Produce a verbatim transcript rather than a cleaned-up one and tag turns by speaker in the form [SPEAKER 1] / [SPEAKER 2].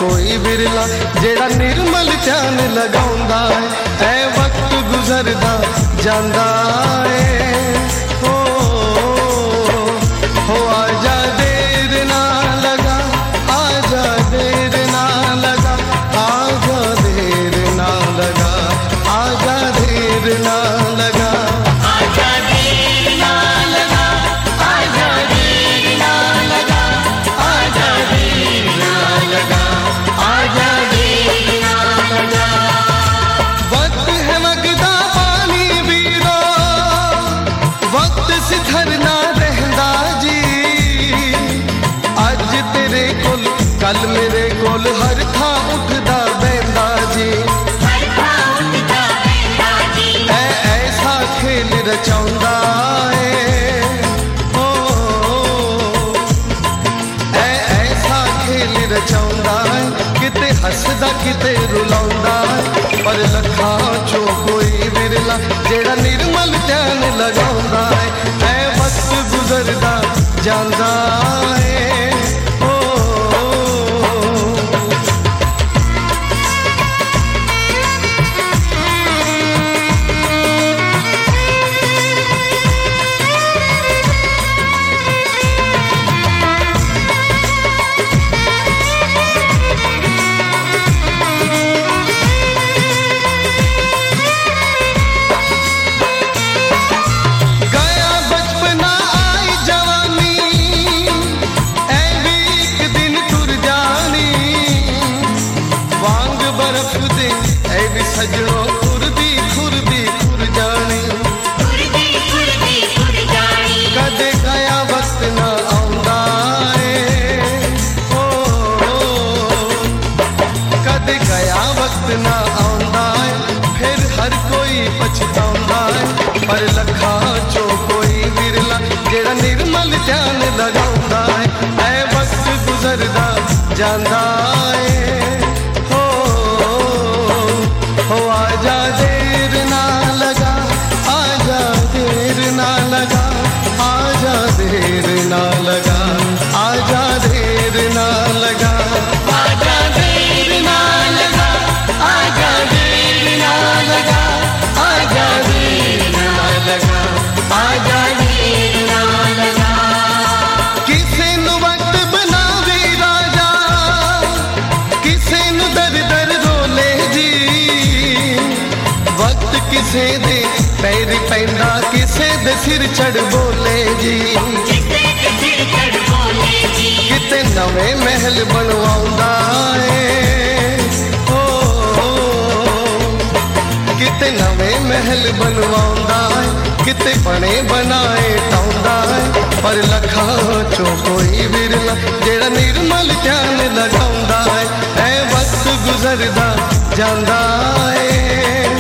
[SPEAKER 1] कोई बिरला जेड़ा निर्मल ध्यान लगाउंदा है। ऐ वक्त गुजरदा जांदा है हो हो आजा देर ना लगा, आजा देर ना लगा, आजा देर ना लगा, आजा देर ना लगा,
[SPEAKER 2] आजा देर ना लगा, आजा देर ना लगा, आजा देर ना लगा, आजा देर ना लगा।
[SPEAKER 1] वक्त है वगदा पानी वीरो, वक्त सिधरना रहंदा जी। अज तेरे कोल कल मेरे कोल हर थां उठदा बहंदा जी।
[SPEAKER 2] हर थां उठदा बहंदा जी।
[SPEAKER 1] ऐ ऐसा खेल रचाउंदा है ओ ऐ ऐसा खेल रचाउंदा है, किते हसदा किते रुलाउंदा है। पर लखां चो कोई बिरला जेड़ा निर्मल ध्यान लगाउंदा है। ऐ वक्त गुजरदा जांदा है ओ गया बचपना आई जवानी, ऐ भी एक दिन तुर जानी। वांग बर्फ दे ऐ भी सजड़ो खुरदी खुरदी खुर जानी।
[SPEAKER 2] खुरदी खुरदी खुर जानी।
[SPEAKER 1] कदे गया वक्त ना आउंदा है ओ कदे गया वक्त ना आउंदा है, फिर हर कोई पछताउंदा है। पर लखां चो कोई बिरला जेड़ा निर्मल ध्यान लगाउंदा है। ऐ वक्त गुजरदा जांदा है हो हो आजा देर ना लगा, आजा देर ना लगा, आजा देर ना लगा, आजा देर ना लगा,
[SPEAKER 2] आजा देर ना लगा, आजा देर ना लगा, आजा देर ना लगा, आजा देर ना लगा।
[SPEAKER 1] किसे नु वक्त बनावे राजा, किसे नु दर दर रोले जी। वक्त किसे दे पैर पैंदा, किसे दे सिर चढ़ बोले जी।
[SPEAKER 2] जिसे ते सिर चढ़ बोले जी।
[SPEAKER 1] किते नवे महल बनवाउंदा है ओ किते नवे महल बनवाउंदा है, किते बने बनाए टाउंदा है। पर लखां चो कोई बिरला जेड़ा निर्मल ध्यान लगाउंदा है। ऐ वक्त गुजरदा जांदा है